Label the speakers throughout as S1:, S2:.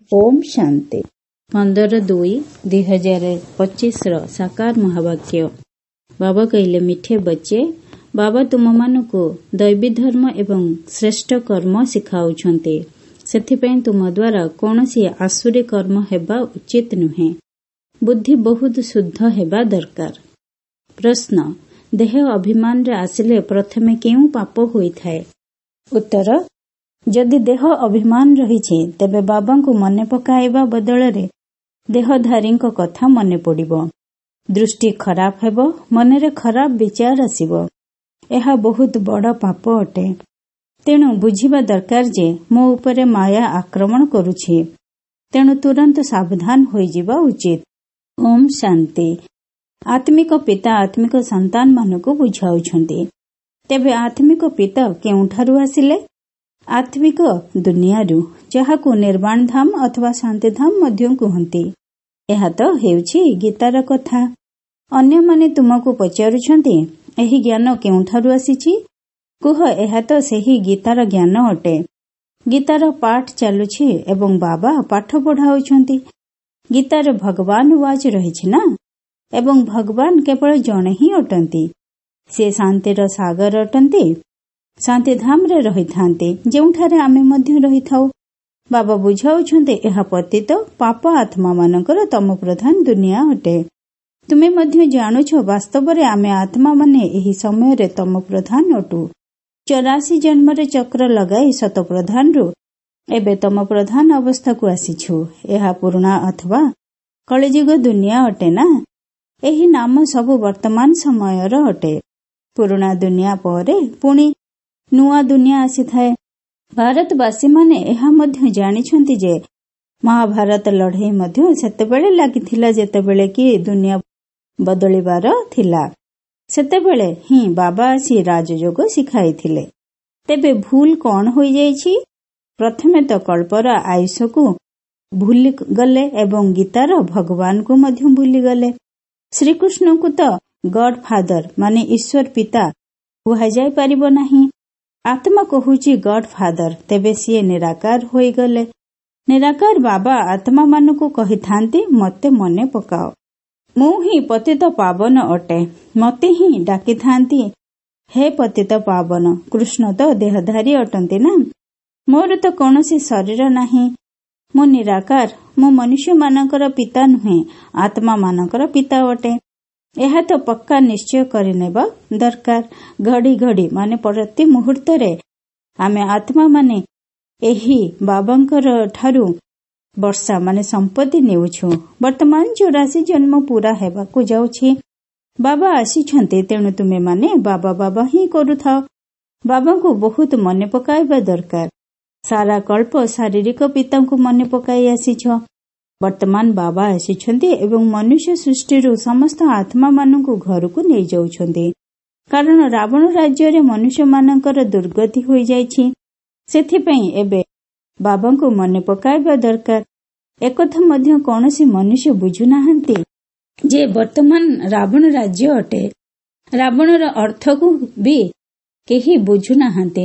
S1: ओम शांति 15/2/2025 साकार महावाक्य। बाबा कहले, मिठे बच्चे, बाबा तुम मानकु दैवी धर्म एवं श्रेष्ठ कर्म शिखाउछन्ते। सेथिपई तुम द्वारा कोनोसी आसुरी कर्म हेबा उचित नुहे। बुद्धि बहुत शुद्ध हेबा दरकार। प्रश्न, देह अभिमान रे आसिले प्रथमे केउ पाप होइथाय? उत्तर, जदि देह अभिमान रहिछि तेबे बाबांकु मने पकाइबा बदଳରେ देहधारीଙ୍କ କଥା मने पड़िबो। दृष्टि खराब हेबो, मनरे खराब विचार आसिबो। एहा बहुत बड़ पाप अटे। तेणु बुझिबा दरकार जे मो उपरे माया आक्रमण करुछि, तेणु तुरंत सावधान होइजिबा उचित। ओम शांति। आत्मिक पिता आत्मिक संतान मानकु बुझाउछन्ति। तेबे आत्मिक पिता केउठारु आसिले? आत्मिक दुनियारू, जहाकु निर्वाण धाम अथवा शांति धाम मध्य कहन्ति। एहा तो हेउछि गीतार कथा। अन्य माने तुमको पचारुछन्ति, एही ज्ञान केउठारु आसिछि? कुह, एहा तो सेही गीतार ज्ञान अटे। गीतार पाठ चालुछि एवं बाबा पाठ पढ़ाउछन्ति। गीतार भगवान वाच रहिछि ना, एवं भगवान केवल जणे ही अटन्ति। से शांतिर सागर अटन्ति। शांति धाम रे रहिथान्ते, जेउठारे आमे मध्य रहिथाउ। बाबा बुझाउछन्ते एहा पतित पाप आत्मा मानकर तम प्रधान दुनिया अटे। तुमे मध्य जानुछ वास्तव रे आमे आत्मा माने एही समय रे तम प्रधान अटु। 84 जन्म रे चक्र लगाई शत प्रधान रु एबे तम प्रधान अवस्था को आसीछु। एहा पुराना अथवा कलिजुग दुनिया अटे ना। एही नाम सब वर्तमान समय रो अटे। पुराना दुनिया परे पुणी नुआ दुनिया आसी थाए। भारतवासी माने एहा मध्य जानिछन्ति जे महाभारत लड़ाई मध्य सेतेबेले लागिथिला, जेतेबेले कि दुनिया बदलिबार थिला। सेतेबेले ही बाबा आसी राजयोग शिखाइथिले। तेबे भूल कौन होई जाइछि? प्रथमे तो कल्पर आयुष को भूली गले एवं गीतार भगवान को मध्य भूली गले। श्रीकृष्ण को तो गॉड फादर माने ईश्वर पिता कुहा जाय परिबो नाही। आत्मा कहुची गॉड फादर, तेबे सीए निराकार होई गले। निराकार बाबा आत्मा मानकु कहिथांती, मते मने पकाओ, मु ही पतित पावन अटे। मते ही डाकिथांती, हे पतित पावन। कृष्ण तो देहधारी अटंती ना। मोर तो कौनसी शरीर नाही। मु निराकार। मु मनुष्य मानकर पिता नुहे, आत्मा मानकर पिता अटे। एहा तो पक्का निश्चय करिनेबा दरकार। घड़ी घड़ी माने प्रति मुहूर्त रे आमे आत्मा माने एही बाबांकर ठारू वर्षा माने संपत्ति नेउछु। वर्तमान 84 जन्म पूरा हेबाकु जाउछि। बाबा आसीछन्ते, तेणु तुमे माने बाबा बाबा ही करूथाओ। बाबा को बहुत मने पकाइबा दरकार। सारा कल्प शारीरिक पितांकु मने पकाई आसीछ। वर्तमान बाबा आसीछन्ते एवं मनुष्य सृष्टिरू समस्त आत्मा मानकु घरकु नै जाउछन्ते। कारण रावण राज्य रे मनुष्य मानकर दुर्गति होई जाइछि। सेथिपई एबे बाबांकु मने पकाइबा दरकार। एकथा मध्य कोनोसी मनुष्य बुझु नाहंती जे वर्तमान रावण राज्य अटे। रावणर अर्थ को भी केही बुझु नाहंते।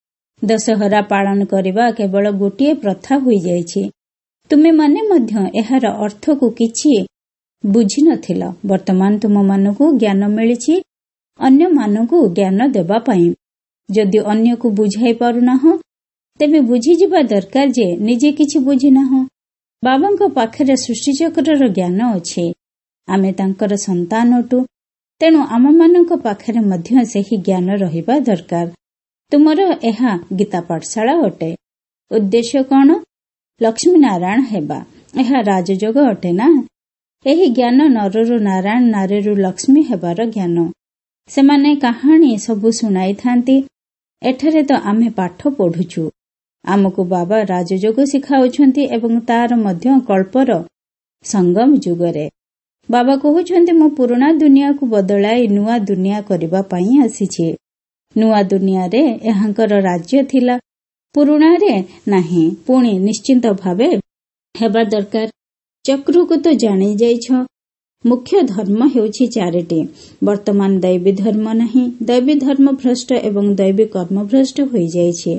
S1: दशहरा पालन करिबा केवल गोटिए प्रथा होई जाइछि। तुमे माने मध्य एहार अर्थ को किछि बुझि नथिल। वर्तमान तुम मानकु ज्ञान मिलिछि अन्य मानकु ज्ञान देबा पई। जदि अन्य को बुझाई पारुनाह, तेबे बुझि जिबा दरकार जे निजे किछि बुझि नाह। बाबांक पाखरे सृष्टि चक्रर ज्ञान अछि। आमे तांकर संतान अटु, तेणु आम मानक पाखरे मध्य सेही ज्ञान रहिबा दरकार। तुमर एहा गीता पाठशाला अटे। उद्देश्य कौन? लक्ष्मी नारायण हेबा। एहा राजयोग अटे ना। एही ज्ञान नररु नारायण, नारीरु लक्ष्मी हेबार ज्ञान। सेमाने कहानी सबु सुनाई थांती। एठरे तो आमे पाठ पढ़ुछु। आमको बाबा राजयोग शिखाउछन्ति एवं तार मध्य कल्पर संगम जुगरे। बाबा कहुछन्ति, मो पुराना दुनिया को बदलाई नुआ दुनिया करिबा पई आसीछि। नुआ दुनिया रे एहांकर राज्य थिला, पुराना रे नाही। पुणी निश्चिंत भावे हेबा दरकार। चक्र को तो जानि जाइछ। मुख्य धर्म हेउछि 4टी। वर्तमान दैवी धर्म नाही। दैवी धर्म भ्रष्ट एवं दैवी कर्म भ्रष्ट होई जाइछि।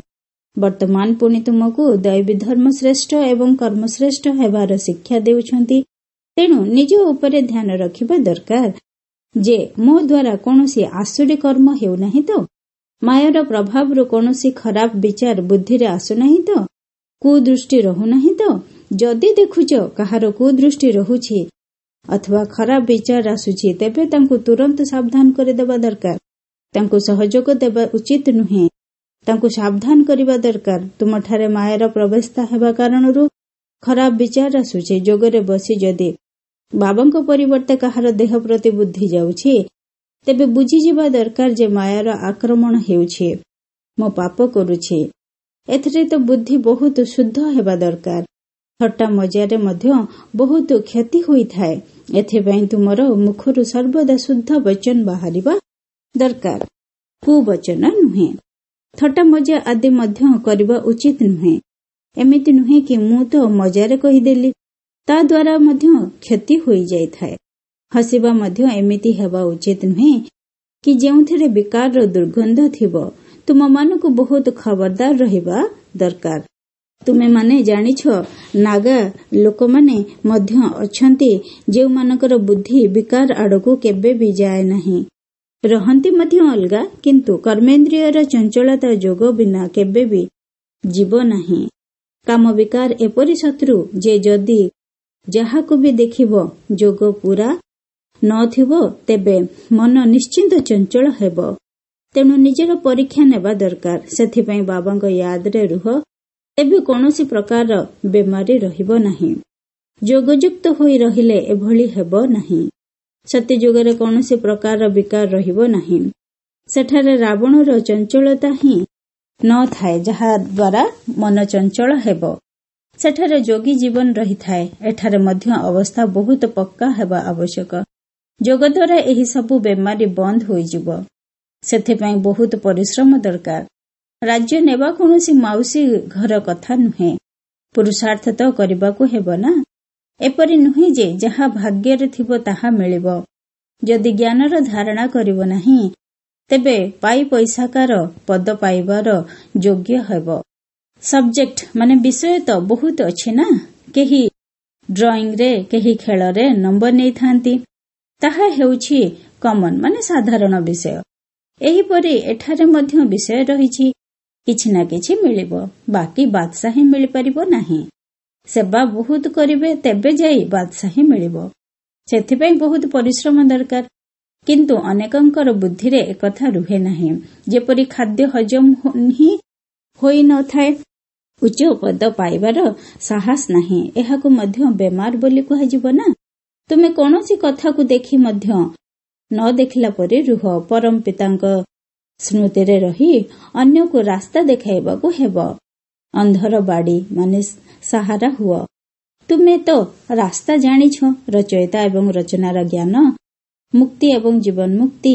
S1: ବର୍ତ୍ତମାନ ପୁଣି ତୁମକୁ ଦୈବୀ ଧର୍ମ ଶ୍ରେଷ୍ଠ ଏବଂ କର୍ମଶ୍ରେଷ୍ଠ ହେବାର ଶିକ୍ଷା ଦେଉଛନ୍ତି। ତେଣୁ ନିଜ ଉପରେ ଧ୍ୟାନ ରଖିବା ଦରକାର ଯେ ମୋ ଦ୍ୱାରା କୌଣସି ଆସୁରୀ କର୍ମ ହେଉନାହିଁ ତ, ମାୟାର ପ୍ରଭାବରୁ କୌଣସି ଖରାପ ବିଚାର ବୁଦ୍ଧିରେ ଆସୁନାହିଁ ତ, କୁଦୃଷ୍ଟି ରହୁନାହିଁ ତ। ଯଦି ଦେଖୁଛ କାହାର କୁଦୃଷ୍ଟି ରହୁଛି ଅଥବା ଖରାପ ବିଚାର ଆସୁଛି, ତେବେ ତାଙ୍କୁ ତୁରନ୍ତ ସାବଧାନ କରିଦେବା ଦରକାର। ତାଙ୍କୁ ସହଯୋଗ ଦେବା ଉଚିତ ନୁହେଁ, ତାଙ୍କୁ ସାବଧାନ କରିବା ଦରକାର। ତୁମଠାରେ ମାୟାର ପ୍ରବେଶ ହେବା କାରଣରୁ ଖରାପ ବିଚାର ଆସୁଛି। ଯୋଗରେ ବସି ଯଦି ବାବାଙ୍କ ପରିବର୍ତ୍ତେ କାହାର ଦେହ ପ୍ରତି ବୁଦ୍ଧି ଯାଉଛି, ତେବେ ବୁଝିଯିବା ଦରକାର ଯେ ମାୟାର ଆକ୍ରମଣ ହେଉଛି, ମୁଁ ପାପ କରୁଛି। ଏଥିରେ ତ ବୁଦ୍ଧି ବହୁତ ଶୁଦ୍ଧ ହେବା ଦରକାର। ଥଟ୍ଟା ମଜାରେ ମଧ୍ୟ ବହୁତ କ୍ଷତି ହୋଇଥାଏ। ଏଥିପାଇଁ ତୁମର ମୁଖରୁ ସର୍ବଦା ଶୁଦ୍ଧ ବଚନ ବାହାରିବା ଦରକାର, କୁବଚନ ନୁହେଁ। ଥଟ୍ଟା ମଜା ଆଦି ମଧ୍ୟ କରିବା ଉଚିତ ନୁହେଁ। ଏମିତି ନୁହେଁ କି ମୁଁ ତ ମଜାରେ କହିଦେଲି, ତା ଦ୍ୱାରା ମଧ୍ୟ କ୍ଷତି ହୋଇଯାଇଥାଏ। ହସିବା ମଧ୍ୟ ଏମିତି ହେବା ଉଚିତ ନୁହେଁ କି ଯେଉଁଥିରେ ବିକାରର ଦୁର୍ଗନ୍ଧ ଥିବ। ତୁମମାନଙ୍କୁ ବହୁତ ଖବରଦାର ରହିବା ଦରକାର। ତୁମେମାନେ ଜାଣିଛ, ନାଗା ଲୋକମାନେ ମଧ୍ୟ ଅଛନ୍ତି ଯେଉଁମାନଙ୍କର ବୁଦ୍ଧି ବିକାର ଆଡ଼କୁ କେବେ ବି ଯାଏ ନାହିଁ। ରହନ୍ତି ମଧ୍ୟ ଅଲଗା, କିନ୍ତୁ କର୍ମେନ୍ଦ୍ରିୟର ଚଞ୍ଚଳତା ଯୋଗ ବିନା କେବେ ବି ଯିବ ନାହିଁ। କାମ ବିକାର ଏପରି ଶତ୍ରୁ ଯେ ଯଦି ଯାହାକୁ ବି ଦେଖିବ ଯୋଗ ପୂରା ନଥିବ, ତେବେ ମନ ନିଶ୍ଚିନ୍ତ ଚଞ୍ଚଳ ହେବ। ତେଣୁ ନିଜର ପରୀକ୍ଷା ନେବା ଦରକାର। ସେଥିପାଇଁ ବାବାଙ୍କ ୟାଦରେ ରୁହ, ତେବେ କୌଣସି ପ୍ରକାର ବେମାରୀ ରହିବ ନାହିଁ। ଯୋଗଯୁକ୍ତ ହୋଇ ରହିଲେ ଏଭଳି ହେବ ନାହିଁ। ସତ୍ୟ ଯୁଗରେ କୌଣସି ପ୍ରକାର ବିକାର ରହିବ ନାହିଁ। ସେଠାରେ ରାବଣର ଚଞ୍ଚଳତା ହିଁ ନଥାଏ, ଯାହା ଦ୍ୱାରା ମନ ଚଞ୍ଚଳ ହେବ। ସେଠାରେ ଯୋଗୀ ଜୀବନ ରହିଥାଏ। ଏଠାରେ ମଧ୍ୟ ଅବସ୍ଥା ବହୁତ ପକ୍କା ହେବା ଆବଶ୍ୟକ। ଯୋଗ ଦ୍ୱାରା ଏହି ସବୁ ବେମାରୀ ବନ୍ଦ ହୋଇଯିବ। ସେଥିପାଇଁ ବହୁତ ପରିଶ୍ରମ ଦରକାର। ରାଜ୍ୟ ନେବା କୌଣସି ମାଉସୀ ଘର କଥା ନୁହେଁ। ପୁରୁଷାର୍ଥ ତ କରିବାକୁ ହେବ ନା। ଏପରି ନୁହେଁ ଯେ ଯାହା ଭାଗ୍ୟରେ ଥିବ ତାହା ମିଳିବ। ଯଦି ଜ୍ଞାନର ଧାରଣା କରିବ ନାହିଁ, ତେବେ ପାଇ ପଇସାକାର ପଦ ପାଇବାର ଯୋଗ୍ୟ ହେବ। ସବଜେକ୍ଟ ମାନେ ବିଷୟ ତ ବହୁତ ଅଛି ନା। କେହି ଡ୍ରଇଂରେ, କେହି ଖେଳରେ ନମ୍ବର ନେଇଥାନ୍ତି। ତାହା ହେଉଛି କମନ ମାନେ ସାଧାରଣ ବିଷୟ। ଏହିପରି ଏଠାରେ ମଧ୍ୟ ବିଷୟ ରହିଛି। କିଛି ନା କିଛି ମିଳିବ, ବାକି ବାଦଶାହୀ ମିଳିପାରିବ ନାହିଁ। ସେବା ବହୁତ କରିବେ, ତେବେ ଯାଇ ବାଦଶାହୀ ମିଳିବ। ସେଥିପାଇଁ ବହୁତ ପରିଶ୍ରମ ଦରକାର। କିନ୍ତୁ ଅନେକଙ୍କର ବୁଦ୍ଧିରେ ଏକଥା ରୁହେ ନାହିଁ। ଯେପରି ଖାଦ୍ୟ ହଜମ ହିଁ ହୋଇନଥାଏ, ଉଚ୍ଚ ପଦ ପାଇବାର ସାହସ ନାହିଁ। ଏହାକୁ ମଧ୍ୟ ବେମାର ବୋଲି କୁହାଯିବ ନା। ତୁମେ କୌଣସି କଥାକୁ ଦେଖି ମଧ୍ୟ ନ ଦେଖିଲା ପରି ରୁହ। ପରମ ପିତାଙ୍କ ସ୍ମୃତିରେ ରହି ଅନ୍ୟକୁ ରାସ୍ତା ଦେଖାଇବାକୁ ହେବ। ଅନ୍ଧର ବାଡ଼ି ମାନେ ସାହାରା ହୁଅ। ତୁମେ ତ ରାସ୍ତା ଜାଣିଛ। ରଚୟିତା ଏବଂ ରଚନାର ଜ୍ଞାନ, ମୁକ୍ତି ଏବଂ ଜୀବନ ମୁକ୍ତି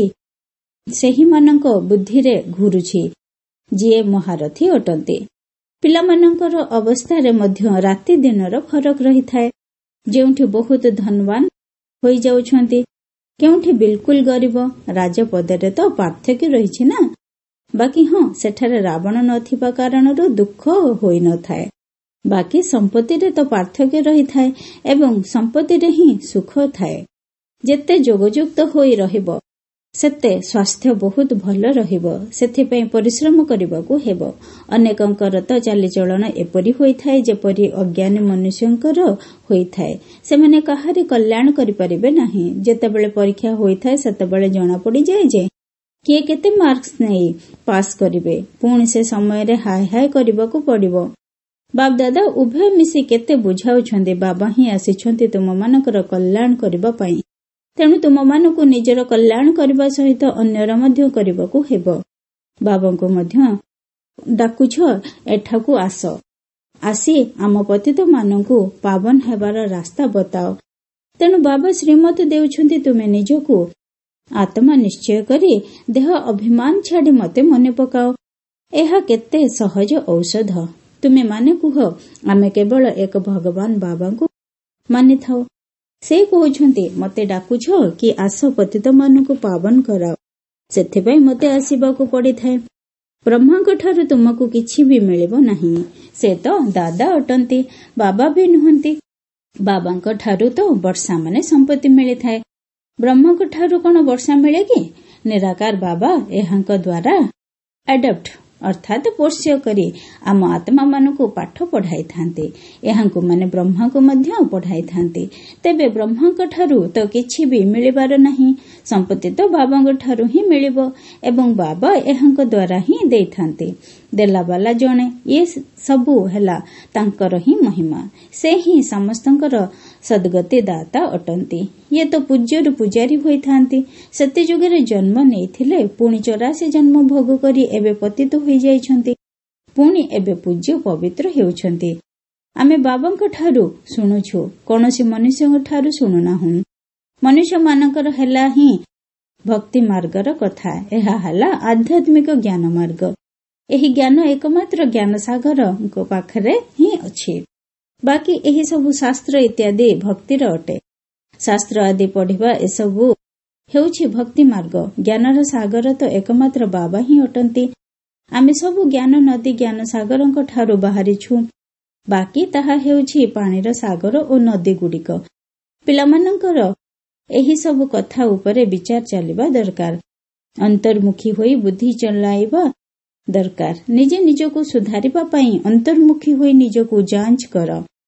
S1: ସେହିମାନଙ୍କ ବୁଦ୍ଧିରେ ଘୁରୁଛି ଯିଏ ମହାରଥୀ ଅଟନ୍ତି। ପିଲାମାନଙ୍କର ଅବସ୍ଥାରେ ମଧ୍ୟ ରାତି ଦିନର ଫରକ ରହିଥାଏ। ଯେଉଁଠି ବହୁତ ଧନବାନ ହୋଇଯାଉଛନ୍ତି, କେଉଁଠି ବିଲକୁଲ ଗରିବ। ରାଜପଦରେ ତ ପାର୍ଥକ୍ୟ ରହିଛି ନା। ବାକି ହଁ, ସେଠାରେ ରାବଣ ନଥିବା କାରଣରୁ ଦୁଃଖ ହୋଇନଥାଏ। ବାକି ସମ୍ପତ୍ତିରେ ତ ପାର୍ଥକ୍ୟ ରହିଥାଏ ଏବଂ ସମ୍ପତ୍ତିରେ ହିଁ ସୁଖ ଥାଏ। ଯେତେ ଯୋଗଯୁକ୍ତ ହୋଇ ରହିବ, ସେତେ ସ୍ୱାସ୍ଥ୍ୟ ବହୁତ ଭଲ ରହିବ। ସେଥିପାଇଁ ପରିଶ୍ରମ କରିବାକୁ ହେବ। ଅନେକଙ୍କର ତ ଚାଲିଚଳନ ଏପରି ହୋଇଥାଏ ଯେପରି ଅଜ୍ଞାନୀ ମନୁଷ୍ୟଙ୍କର ହୋଇଥାଏ। ସେମାନେ କାହାରି କଲ୍ୟାଣ କରିପାରିବେ ନାହିଁ। ଯେତେବେଳେ ପରୀକ୍ଷା ହୋଇଥାଏ, ସେତେବେଳେ ଜଣାପଡ଼ିଯାଏ ଯେ କିଏ କେତେ ମାର୍କସ୍ ନେଇ ପାସ୍ କରିବେ। ପୁଣି ସେ ସମୟରେ ହାୟ ହାୟ କରିବାକୁ ପଡ଼ିବ। ବାପ ଦାଦା ଉଭୟ ମିଶି କେତେ ବୁଝାଉଛନ୍ତି। ବାବା ହିଁ ଆସିଛନ୍ତି ତୁମମାନଙ୍କର କଲ୍ୟାଣ କରିବା ପାଇଁ। ତେଣୁ ତୁମମାନଙ୍କୁ ନିଜର କଲ୍ୟାଣ କରିବା ସହିତ ଅନ୍ୟର ମଧ୍ୟ କରିବାକୁ ହେବ। ବାବାଙ୍କୁ ମଧ୍ୟ ଡାକୁଛ, ଏଠାକୁ ଆସ। ଆସି ଆମ ପତିତମାନଙ୍କୁ ପାବନ ହେବାର ରାସ୍ତା ବତାଅ। ତେଣୁ ବାବା ଶ୍ରୀମତ ଦେଉଛନ୍ତି, ତୁମେ ନିଜକୁ ଆତ୍ମା ନିଶ୍ଚୟ କରି ଦେହ ଅଭିମାନ ଛାଡ଼ି ମତେ ମନେ ପକାଅ। ଏହା କେତେ ସହଜ ଔଷଧ। ତୁମେ ମାନେ କୁହ, ଆମେ କେବଳ ଏକ ଭଗବାନ ବାବାଙ୍କୁ ମାନିଥାଉ। ସେ କହୁଛନ୍ତି, ମତେ ଡାକୁଛ କି ଆସ ପତିତମାନଙ୍କୁ ପାବନ କରାଅ। ସେଥିପାଇଁ ମତେ ଆସିବାକୁ ପଡ଼ିଥାଏ। ବ୍ରହ୍ମାଙ୍କ ଠାରୁ ତୁମକୁ କିଛି ବି ମିଳିବ ନାହିଁ। ସେ ତ ଦାଦା ଅଟନ୍ତି, ବାବା ବି ନୁହନ୍ତି। ବାବାଙ୍କ ଠାରୁ ତ ବର୍ଷା ମାନେ ସମ୍ପତ୍ତି ମିଳିଥାଏ। ବ୍ରହ୍ମଙ୍କ ଠାରୁ କଣ ବର୍ଷା ମିଳେ କି? ନିରାକାର ବାବା ଏହାଙ୍କ ଦ୍ୱାରା ଆଡପ୍ଟ ଅର୍ଥାତ୍ ପୋଷ୍ୟ କରି ଆମ ଆତ୍ମା ମାନଙ୍କୁ ପାଠ ପଢାଇଥାନ୍ତି। ଏହାଙ୍କୁ ମାନେ ବ୍ରହ୍ମାଙ୍କୁ ମଧ୍ୟ ପଢାଇଥାନ୍ତି। ତେବେ ବ୍ରହ୍ମାଙ୍କ ଠାରୁ ତ କିଛି ବି ମିଳିବାର ନାହିଁ। ସମ୍ପତ୍ତି ତ ବାବାଙ୍କ ଠାରୁ ହିଁ ମିଳିବ ଏବଂ ବାବା ଏହାଙ୍କ ଦ୍ୱାରା ହିଁ ଦେଇଥାନ୍ତି। ଦେଲାବାଲା ଜଣେ, ଇଏ ସବୁ ହେଲା ତାଙ୍କର ହିଁ ମହିମା। ସେ ହିଁ ସମସ୍ତଙ୍କର ସଦ୍ଗତି ଦାତା ଅଟନ୍ତି। ଇଏ ତ ପୂଜ୍ୟରୁ ପୂଜାରୀ ହୋଇଥାନ୍ତି। ସେତେ ଯୁଗରେ ଜନ୍ମ ନେଇଥିଲେ, ପୁଣି 84 ଜନ୍ମ ଭୋଗ କରି ଏବେ ପତିତ ହୋଇଯାଇଛନ୍ତି, ପୁଣି ଏବେ ପୂଜ୍ୟ ପବିତ୍ର ହେଉଛନ୍ତି। ଆମେ ବାବାଙ୍କ ଠାରୁ ଶୁଣୁଛୁ, କୌଣସି ମନୁଷ୍ୟଙ୍କ ଠାରୁ ଶୁଣୁନାହୁଁ। ମନୁଷ୍ୟମାନଙ୍କର ହେଲା ହିଁ ଭକ୍ତି ମାର୍ଗର କଥା। ଏହା ହେଲା ଆଧ୍ୟାତ୍ମିକ ଜ୍ଞାନ ମାର୍ଗ। ଏହି ଜ୍ଞାନ ଏକମାତ୍ର ଜ୍ଞାନ ସାଗରଙ୍କ ପାଖରେ ହିଁ ଅଛି। ବାକି ଏହି ସବୁ ଶାସ୍ତ୍ର ଇତ୍ୟାଦି ଭକ୍ତିର ଅଟେ। ଶାସ୍ତ୍ର ଆଦି ପଢିବା ଏସବୁ ହେଉଛି ଭକ୍ତି ମାର୍ଗ। ଜ୍ଞାନର ସାଗର ତ ଏକମାତ୍ର ବାବା ହିଁ ଅଟନ୍ତି। ଆମେ ସବୁ ଜ୍ଞାନ ନଦୀ ଜ୍ଞାନ ସାଗରଙ୍କ ଠାରୁ ବାହାରିଛୁ। ବାକି ତାହା ହେଉଛି ପାଣିର ସାଗର ଓ ନଦୀ ଗୁଡ଼ିକ। ପିଲାମାନଙ୍କର ଏହି ସବୁ କଥା ଉପରେ ବିଚାର ଚାଲିବା ଦରକାର। ଅନ୍ତର୍ମୁଖୀ ହୋଇ ବୁଦ୍ଧି ଚଲାଇବା ଦରକାର। ନିଜେ ନିଜକୁ ସୁଧାରିବା ପାଇଁ ଅନ୍ତର୍ମୁଖୀ ହୋଇ ନିଜକୁ ଯାଞ୍ଚ କର।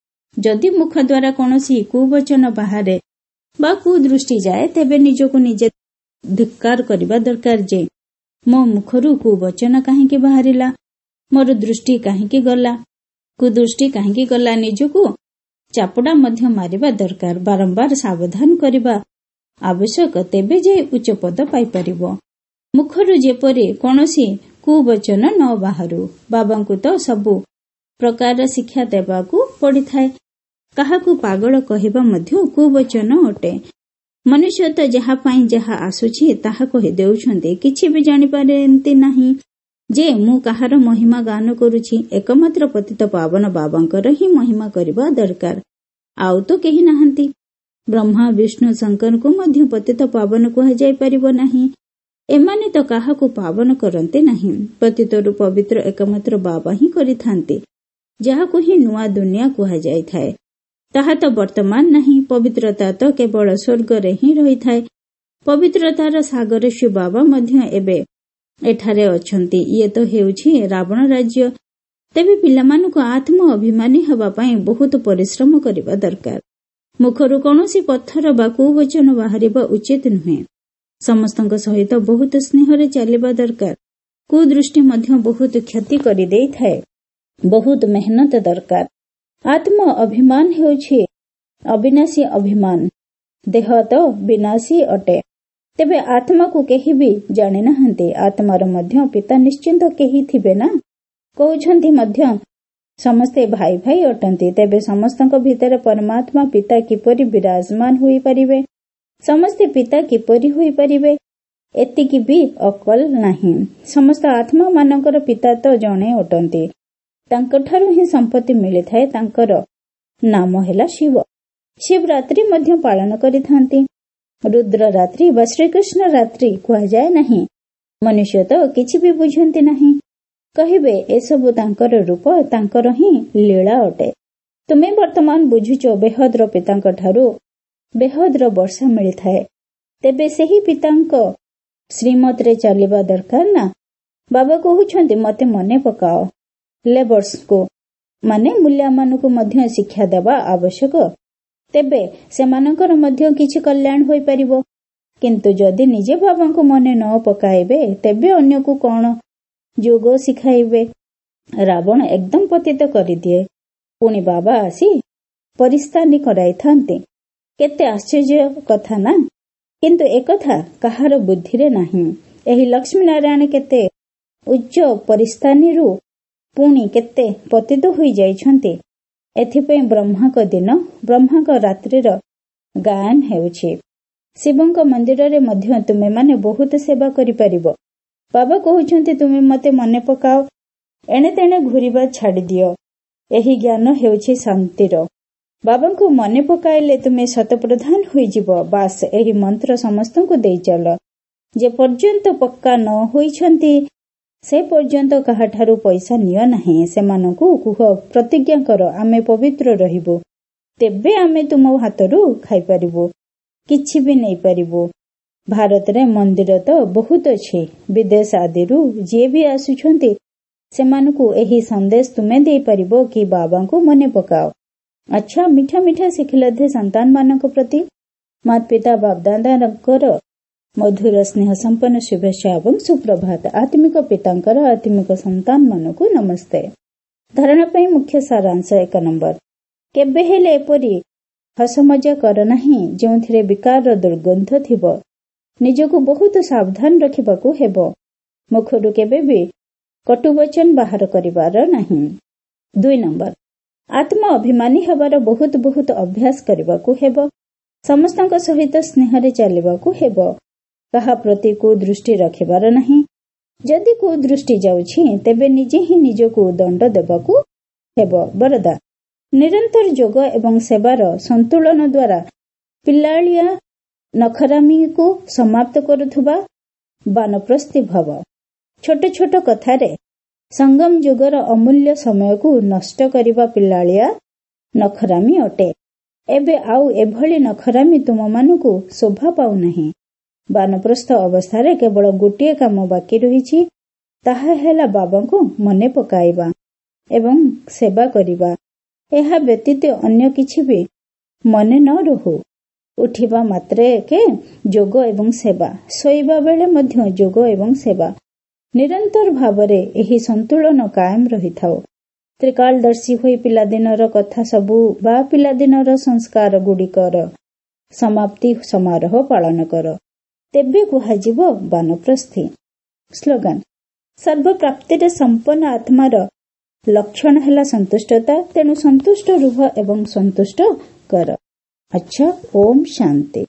S1: ଯଦି ମୁଖ ଦ୍ୱାରା କୌଣସି କୁବଚନ ବାହାରେ ବା କୁଦୃଷ୍ଟି ଯାଏ, ତେବେ ନିଜକୁ ନିଜେ ଧିକ୍କାର କରିବା ଦରକାର ଯେ ମୋ ମୁଖରୁ କୁବଚନ କାହିଁକି ବାହାରିଲା, ମୋର ଦୃଷ୍ଟି କାହିଁକି ଗଲା, କୁଦୃଷ୍ଟି କାହିଁକି ଗଲା। ନିଜକୁ ଚାପୁଡା ମଧ୍ୟ ମାରିବା ଦରକାର। ବାରମ୍ବାର ସାବଧାନ କରିବା ଆବଶ୍ୟକ, ତେବେ ଯେ ଉଚ୍ଚ ପଦ ପାଇପାରିବ। ମୁଖରୁ ଯେପରି କୌଣସି କୁବଚନ ନ ବାହାରୁ। ବାବାଙ୍କୁ ତ ସବୁ ପ୍ରକାର ଶିକ୍ଷା ଦେବାକୁ ପଡିଥାଏ। କାହାକୁ ପାଗଳ କହିବା ମଧ୍ୟ କୁବଚନ ଅଟେ। ମନୁଷ୍ୟ ତ ଯାହା ପାଇଁ ଯାହା ଆସୁଛି ତାହା କହି ଦେଉଛନ୍ତି, କିଛି ବି ଜାଣିପାରନ୍ତି ନାହିଁ ଯେ ମୁଁ କାହାର ମହିମା ଗାନ କରୁଛି। ଏକମାତ୍ର ପତିତ ପାବନ ବାବାଙ୍କର ହିଁ ମହିମା କରିବା ଦରକାର, ଆଉ ତ କେହି ନାହାନ୍ତି। ବ୍ରହ୍ମା, ବିଷ୍ଣୁ, ଶଙ୍କରଙ୍କୁ ମଧ୍ୟ ପତିତ ପାବନ କୁହାଯାଇ ପାରିବ ନାହିଁ। ଏମାନେ ତ କାହାକୁ ପାବନ କରନ୍ତି ନାହିଁ। ପତିତରୁ ପବିତ୍ର ଏକମାତ୍ର ବାବା ହିଁ କରିଥାନ୍ତି, ଯାହାକୁ ହିଁ ନୂଆ ଦୁନିଆ କୁହାଯାଇଥାଏ। ତାହା ତ ବର୍ତ୍ତମାନ ନାହିଁ। ପବିତ୍ରତା ତ କେବଳ ସ୍ୱର୍ଗରେ ହିଁ ରହିଥାଏ। ପବିତ୍ରତାର ସାଗର ଶ୍ରୀ ବାବା ମଧ୍ୟ ଏବେ ଏଠାରେ ଅଛନ୍ତି। ଇଏ ତ ହେଉଛି ରାବଣ ରାଜ୍ୟ। ତେବେ ପିଲାମାନଙ୍କୁ ଆତ୍ମ ଅଭିମାନୀ ହେବା ପାଇଁ ବହୁତ ପରିଶ୍ରମ କରିବା ଦରକାର। ମୁଖରୁ କୌଣସି ପଥର ବା କୁବଚନ ବାହାରିବା ଉଚିତ ନୁହେଁ। ସମସ୍ତଙ୍କ ସହିତ ବହୁତ ସ୍ନେହରେ ଚାଲିବା ଦରକାର। କୁଦୃଷ୍ଟି ମଧ୍ୟ ବହୁତ କ୍ଷତି କରିଦେଇଥାଏ। ବହୁତ ମେହନତ ଦରକାର। ଆତ୍ମ ଅଭିମାନ ହେଉଛି ଅବିନାଶୀ ଅଭିମାନ। ଦେହ ତ ବିନାଶୀ ଅଟେ। ତେବେ ଆତ୍ମାକୁ କେହି ବି ଜାଣିନାହାନ୍ତି। ଆତ୍ମାର ମଧ୍ୟ ପିତା ନିଶ୍ଚିନ୍ତ କେହି ଥିବେ ନା। କହୁଛନ୍ତି ମଧ୍ୟ ସମସ୍ତେ ଭାଇ ଭାଇ ଅଟନ୍ତି। ତେବେ ସମସ୍ତଙ୍କ ଭିତରେ ପରମାତ୍ମା ପିତା କିପରି ବିରାଜମାନ ହୋଇପାରିବେ? ସମସ୍ତେ ପିତା କିପରି ହୋଇପାରିବେ? ଏତିକି ବି ଅକଲ ନାହିଁ। ସମସ୍ତ ଆତ୍ମା ମାନଙ୍କର ପିତା ତ ଜଣେ ଅଟନ୍ତି। ତାଙ୍କଠାରୁ ହିଁ ସମ୍ପତ୍ତି ମିଳିଥାଏ। ତାଙ୍କର ନାମ ହେଲା ଶିବ। ଶିବରାତ୍ରି ମଧ୍ୟ ପାଳନ କରିଥାନ୍ତି। ରୁଦ୍ର ରାତ୍ରି ବା ଶ୍ରୀକୃଷ୍ଣ ରାତ୍ରି କୁହାଯାଏ ନାହିଁ। ମନୁଷ୍ୟ ତ କିଛି ବି ବୁଝନ୍ତି ନାହିଁ। କହିବେ ଏସବୁ ତାଙ୍କର ରୂପ, ତାଙ୍କର ହିଁ ଲୀଳା ଅଟେ। ତୁମେ ବର୍ତ୍ତମାନ ବୁଝୁଛ ବେହଦର ପିତାଙ୍କ ଠାରୁ ବେହଦର ବର୍ଷା ମିଳିଥାଏ। ତେବେ ସେହି ପିତାଙ୍କ ଶ୍ରୀମତରେ ଚାଲିବା ଦରକାର ନା। ବାବା କହୁଛନ୍ତି ମତେ ମନେ ପକାଅ। ଲେବର୍ସକୁ ମାନେ ମୂଲ୍ୟମାନଙ୍କୁ ମଧ୍ୟ ଶିକ୍ଷା ଦେବା ଆବଶ୍ୟକ। ତେବେ ସେମାନଙ୍କର ମଧ୍ୟ କିଛି କଲ୍ୟାଣ ହୋଇପାରିବ। କିନ୍ତୁ ଯଦି ନିଜେ ବାବାଙ୍କୁ ମନେ ନ ପକାଇବେ, ତେବେ ଅନ୍ୟକୁ କଣ ଯୋଗ ଶିଖାଇବେ? ରାବଣ ଏକଦମ ପତିତ କରିଦିଏ, ପୁଣି ବାବା ଆସି ପରିସ୍ଥାନୀ କରାଇଥାନ୍ତି। କେତେ ଆଶ୍ଚର୍ଯ୍ୟ କଥା ନା। କିନ୍ତୁ ଏକଥା କାହାର ବୁଦ୍ଧିରେ ନାହିଁ। ଏହି ଲକ୍ଷ୍ମୀ ନାରାୟଣ କେତେ ଉଚ୍ଚ ପରିସ୍ଥାନୀରୁ ପୁଣି କେତେ ପତିତ ହୋଇଯାଇଛନ୍ତି। ଏଥିପାଇଁ ବ୍ରହ୍ମାଙ୍କ ଦିନ, ବ୍ରହ୍ମାଙ୍କ ରାତ୍ରିର ଗାୟନ ହେଉଛି। ଶିବଙ୍କ ମନ୍ଦିରରେ ମଧ୍ୟ ତୁମେମାନେ ବହୁତ ସେବା କରିପାରିବ। ବାବା କହୁଛନ୍ତି ତୁମେ ମତେ ମନେ ପକାଅ। ଏଣେ ତେଣେ ଘୁରିବା ଛାଡ଼ିଦିଅ। ଏହି ଜ୍ଞାନ ହେଉଛି ଶାନ୍ତିର। ବାବାଙ୍କୁ ମନେ ପକାଇଲେ ତୁମେ ଶତପ୍ରଧାନ ହୋଇଯିବ। ବାସ୍ ଏହି ମନ୍ତ୍ର ସମସ୍ତଙ୍କୁ ଦେଇ ଚାଲ। ଯେ ପର୍ଯ୍ୟନ୍ତ ପକ୍କା ନ ହୋଇଛନ୍ତି ସେ ପର୍ଯ୍ୟନ୍ତ କାହାଠାରୁ ପଇସା ନିଅ ନାହିଁ। ସେମାନଙ୍କୁ କୁହ, ପ୍ରତିଜ୍ଞା କର, ଆମେ ପବିତ୍ର ରହିବୁ, ତେବେ ଆମେ ତୁମ ହାତରୁ ଖାଇପାରିବୁ, କିଛି ବି ନେଇପାରିବୁ। ଭାରତରେ ମନ୍ଦିର ତ ବହୁତ ଅଛି। ବିଦେଶ ଆଦିରୁ ଯିଏ ବି ଆସୁଛନ୍ତି ସେମାନଙ୍କୁ ଏହି ସନ୍ଦେଶ ତୁମେ ଦେଇପାରିବ କି ବାବାଙ୍କୁ ମନେ ପକାଅ। ଆଚ୍ଛା, ମିଠା ମିଠା ଶିଖିଲଧେ ସନ୍ତାନ ମାନଙ୍କ ପ୍ରତି ମାତା ପିତା ବାପଦାଦାଙ୍କର ମଧୁର ସ୍ନେହ ସମ୍ପନ୍ନ ଶୁଭେଚ୍ଛା ଏବଂ ସୁପ୍ରଭାତ। ଆତ୍ମିକ ପିତାଙ୍କର ଆତ୍ମିକ ସନ୍ତାନ ମାନଙ୍କୁ ନମସ୍ତେ। ଧାରଣା ପାଇଁ ମୁଖ୍ୟ ସାରାଂଶ 1 ନମ୍ବର। କେବେ ହେଲେ ଏପରି ହସ ମଜା କର ନାହିଁ ଯେଉଁଥିରେ ବିକାରର ଦୁର୍ଗନ୍ଧ ଥିବ। ନିଜକୁ ବହୁତ ସାବଧାନ ରଖିବାକୁ ହେବ। ମୁଖରୁ କେବେ ବି କଟୁବଚନ ବାହାର କରିବାର ନାହିଁ। 2 ନମ୍ବର। ଆତ୍ମ ଅଭିମାନୀ ହେବାର ବହୁତ ଅଭ୍ୟାସ କରିବାକୁ ହେବ। ସମସ୍ତଙ୍କ ସହିତ ସ୍ନେହରେ ଚାଲିବାକୁ ହେବ। କାହା ପ୍ରତି କୁଦୃଷ୍ଟି ରଖିବାର ନାହିଁ। ଯଦି କୁଦୃଷ୍ଟି ଯାଉଛି ତେବେ ନିଜେ ହିଁ ନିଜକୁ ଦଣ୍ଡ ଦେବାକୁ ହେବ। ବରଦା, ନିରନ୍ତର ଯୋଗ ଏବଂ ସେବାର ସନ୍ତୁଳନ ଦ୍ୱାରା ପିଲାଳିଆ ନଖରାମିକୁ ସମାପ୍ତ କରୁଥିବା ବାନପ୍ରସ୍ଥୀ ଭବ। ଛୋଟ ଛୋଟ କଥାରେ ସଙ୍ଗମ ଯୁଗର ଅମୂଲ୍ୟ ସମୟକୁ ନଷ୍ଟ କରିବା ପିଲାଳିଆ ନଖରାମି ଅଟେ। ଏବେ ଆଉ ଏଭଳି ନଖରାମି ତୁମମାନଙ୍କୁ ଶୋଭା ପାଉନାହିଁ। ବାନପ୍ରସ୍ଥ ଅବସ୍ଥାରେ କେବଳ ଗୋଟିଏ କାମ ବାକି ରହିଛି, ତାହା ହେଲା ବାବାଙ୍କୁ ମନେ ପକାଇବା ଏବଂ ସେବା କରିବା। ଏହା ବ୍ୟତୀତ ଅନ୍ୟ କିଛି ବି ମନେ ନ ରହୁ। ଉଠିବା ମାତ୍ରକେ ଯୋଗ ଏବଂ ସେବା, ଶୋଇବା ବେଳେ ମଧ୍ୟ ଯୋଗ ଏବଂ ସେବା, ନିରନ୍ତର ଭାବରେ ଏହି ସନ୍ତୁଳନ କାୟମ ରହିଥାଉ। ତ୍ରିକାଳଦର୍ଶୀ ହୋଇ ପିଲାଦିନର କଥା ସବୁ ବା ପିଲାଦିନର ସଂସ୍କାର ଗୁଡ଼ିକର ସମାପ୍ତି ସମାରୋହ ପାଳନ କର, ତେବେ କୁହାଯିବ ବାନପ୍ରସ୍ଥୀ। ସ୍ଲୋଗାନ। ସର୍ବପ୍ରାପ୍ତିରେ ସମ୍ପନ୍ନ ଆତ୍ମାର ଲକ୍ଷଣ ହେଲା ସନ୍ତୁଷ୍ଟତା। ତେଣୁ ସନ୍ତୁଷ୍ଟ ରୁହ ଏବଂ ସନ୍ତୁଷ୍ଟ କର। ଆଚ୍ଛା, ଓମ୍ ଶାନ୍ତି।